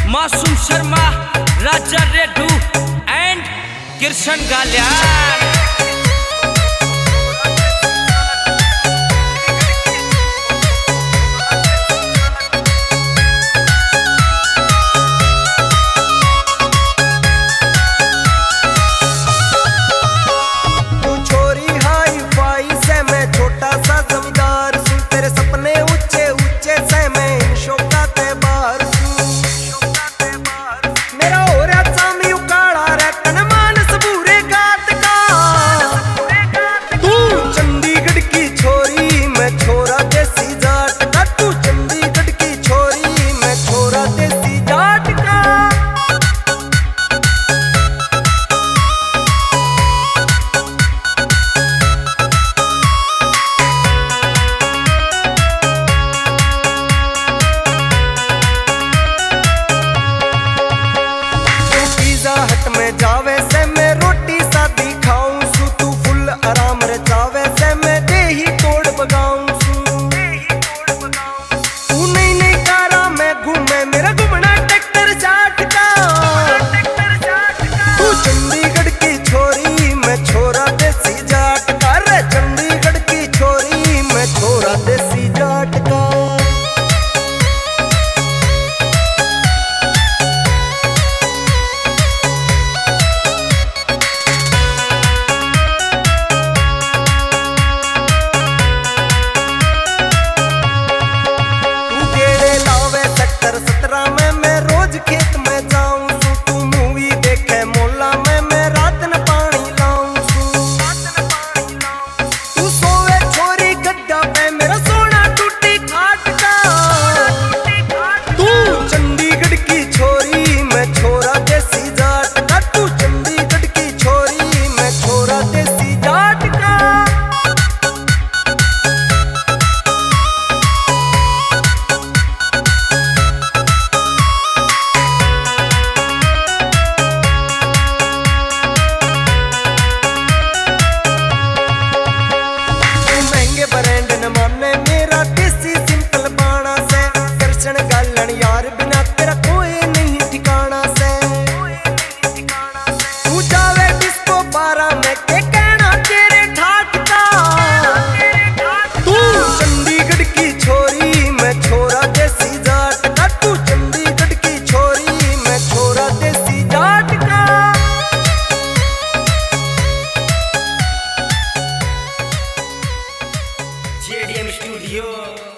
मासूम शर्मा, राजा रेड्डू एंड कृष्ण गालियान। जावे से मैं रोटी सादी खाऊं सू, तू फुल आराम रे जावे से मैं दे ही तोड़ बगाऊं सू। तू नहीं नहीं कारा मैं घूमे मेरा घूमना ट्रैक्टर जाट का। तू चंडीगढ़ की छोरी मैं छोरा देसी जाट का रे, चंडीगढ़ की छोरी मैं छोरा देसी जाट का। खेत में जाऊं सू, तू मूवी देखे मोला में मैं रात न पानी लाऊं सू। तू सोवे छोरी गड्ढा पे मेरा सोना टूटी खाट का। तू चंडीगढ़ की छोरी मैं छोरा देसी जाट का। तू चंडीगढ़ की छोरी मैं छोरा देसी जाट का। ब्रांड न माने मेरा देसी सिंपल बाणा से, कृष्ण गालन यार बिना तेरा कोई नहीं ठिकाना से। तू जावे डिस्को बारा में के कहना तेरे ठाट का। तू चंडीगढ़ की छोरी मैं छोरा देसी जाट का। तू चंडीगढ़ की छोरी मैं छोरा देसी जाट का। JDM studio.